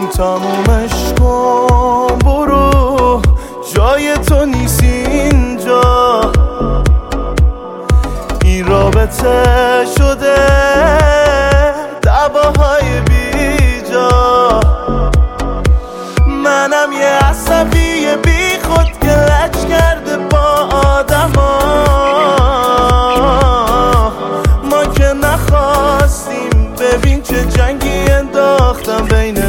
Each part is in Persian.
تمومش کن، برو جای تو نیست اینجا. این رابطه شده دعواهای بیجا. منم یه عصبی بی خود که لج کرده با آدم ها. ما که نخواستیم، ببین چه جنگی انداختم بین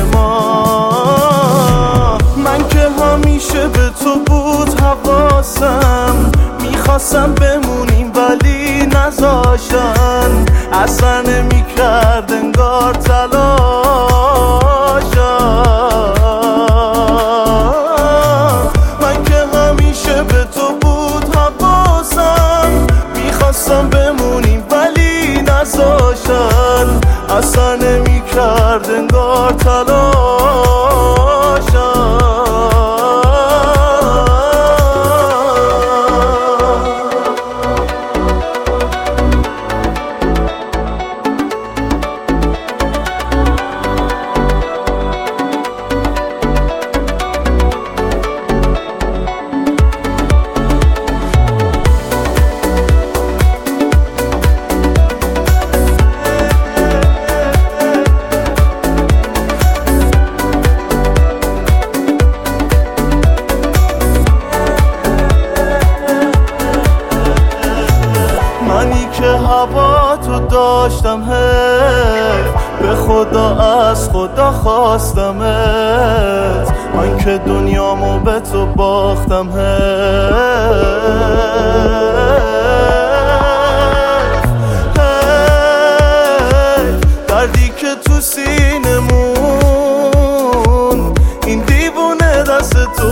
ما. من که همیشه به تو بود حواسم، میخواستم بمونیم ولی نذاشتن. اصلا نمیکرد انگار تلاشم. من که همیشه به تو بود حواسم، میخواستم بمونیم ولی نذاشتن. اصلا نمیکرد انگار تلاشم. منی که هوا تو داشتم به خدا از خدا خواستمت. من که دنیامو به تو باختم دردی که تو سینمون، این دیوونه دست تو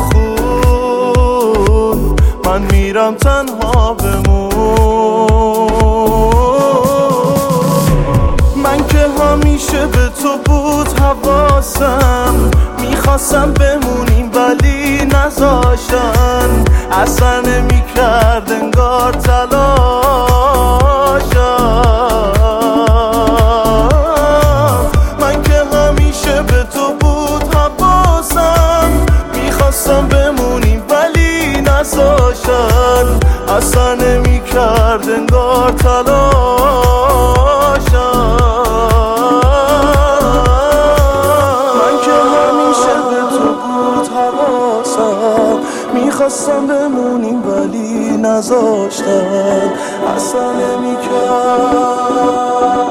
خون. من میرم تنها بمون. من که همیشه به تو بود حواسم، میخواستم بمونیم ولی نذاشتن. اصلا نمیکرد انگار تلاشم. من که همیشه به تو بود حواسم، میخواستم بمونیم ولی نذاشتن. اصلا نمیکرد انگار تلاشم. میخواستم بمونیم ولی نذاشتن. اصلا نمیکرد.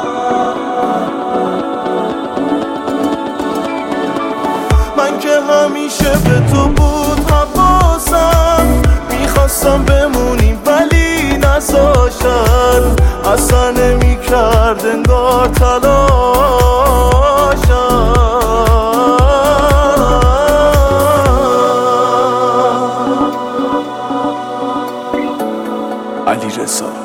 من که همیشه به تو بود حواسم، میخواستم بمونیم ولی نذاشتن. اصلا نمیکرد انگار تلاشم. علیرضا